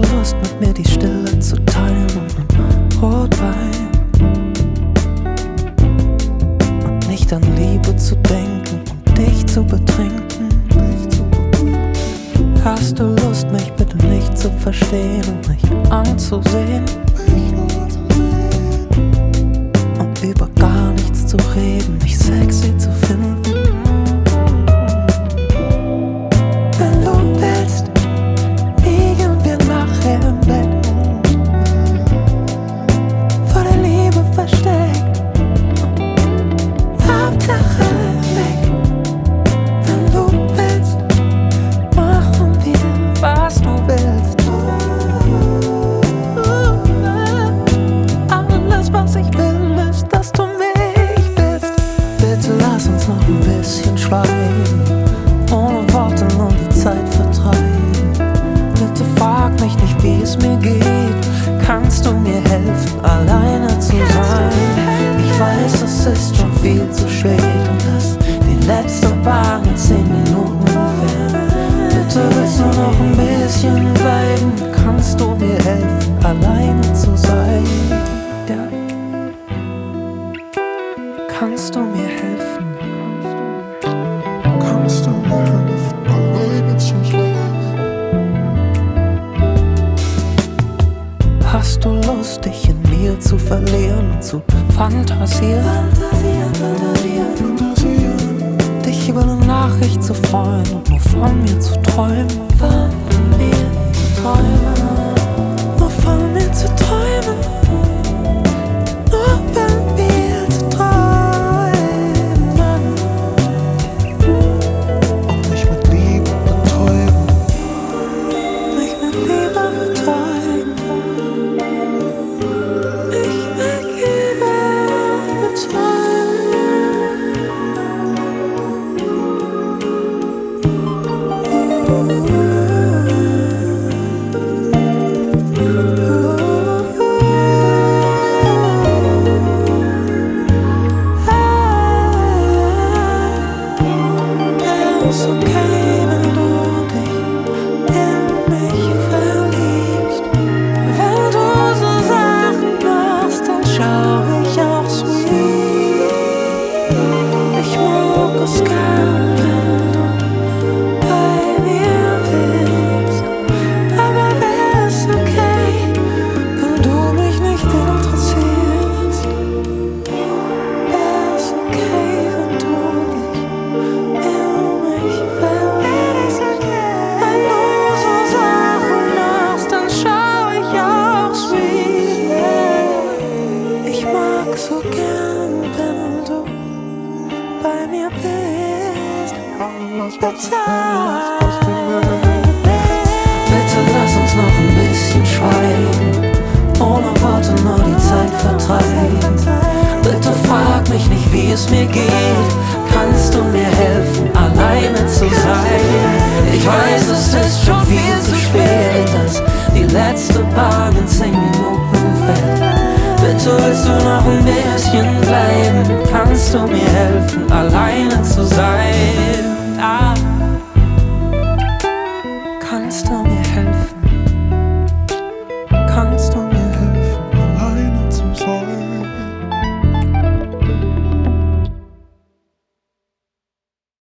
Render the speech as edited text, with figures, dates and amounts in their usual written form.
Lust, mit mir die Stille zu teilen und einen Rotwein? Und nicht an Liebe zu denken und dich zu betrinken? Hast du Lust, mich bitte nicht zu verstehen und mich anzusehen? Und über gar nichts zu reden, mich sexy zu finden? Wenn du willst, liegen wir nachher im Bett, vor der Liebe versteckt, Hauptsache weg. Wenn du willst, machen wir, was du willst. Alles, was ich will, ist, dass du mich bist. Bitte lass uns noch ein bisschen schweigen, ohne Worte nur die Zeit vertreiben. Bitte frag mich nicht, wie es mir geht. Kannst du mir helfen, alleine zu sein? Ich weiß, es ist schon viel zu spät und dass die letzte Bahn in 10 Minuten fährt. Bitte willst du noch ein bisschen bleiben? Kannst du mir helfen, alleine zu sein? Ja. Kannst du mir helfen? Kannst du mir helfen, alleine zu sein? Hast du Lust, dich in mir zu verlieren und zu fantasieren? Dich über eine Nachricht zu freuen und nur von mir zu träumen. Von mir zu träumen. Nur von mir zu träumen. Nur von mir zu träumen. Und mich mit Liebe betäuben. Mich mit Liebe betäuben. Ich will Liebe betäuben. Es ist okay, wenn du dich in mich verliebst. Wenn du so Sachen machst, dann schau ich auch sweet. Ich mag es gern, wenn du bei mir bist. Aber wär's okay, wenn du mich nicht interessierst? Wär's okay, wenn du dich in mich verliebst? Wenn du so Sachen machst, dann schau ich auch sweet. Ich mag so gern, wenn du bei mir bist. Bitte lass uns noch ein bisschen schweigen, ohne Worte nur die Zeit vertreiben. Bitte frag mich nicht, wie es mir geht. Kannst du mir helfen, alleine zu sein? Ich weiß, es ist schon viel zu spät, dass die letzte Bahn in 10 Minuten fährt. Bitte willst du noch ein bisschen bleiben? Kannst du mir helfen, alleine zu sein? Ah.